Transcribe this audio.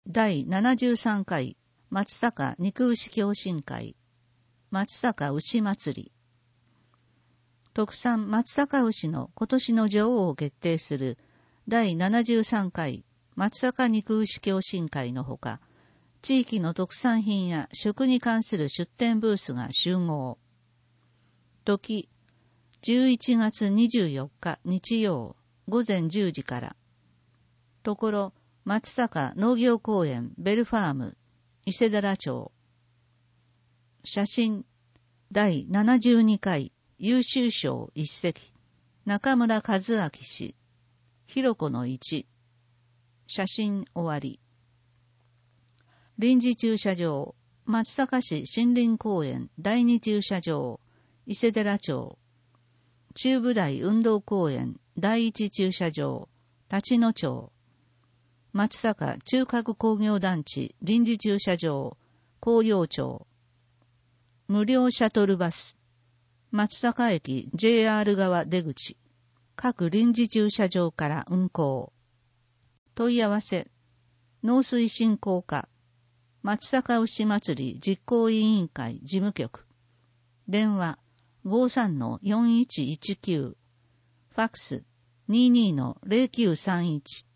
第73回松阪肉牛共進会松阪牛祭り。特産松阪牛の今年の女王を決定する第73回松阪肉牛共進会のほか、地域の特産品や食に関する出店ブースが集合。時、11月24日日曜午前10時から。ところ、松阪農業公園ベルファーム伊勢寺町。写真、第72回優秀賞一席中村和明氏。ひろこの1。写真終わり。臨時駐車場、松阪市森林公園第2駐車場、伊勢寺町。中部台運動公園第1駐車場、立野町。松阪中核工業団地臨時駐車場、紅葉町。無料シャトルバス、松阪駅 JR 側出口、各臨時駐車場から運行。問い合わせ、農水振興課、松阪牛祭り実行委員会事務局。電話 53-4119。ファックス 22-0931。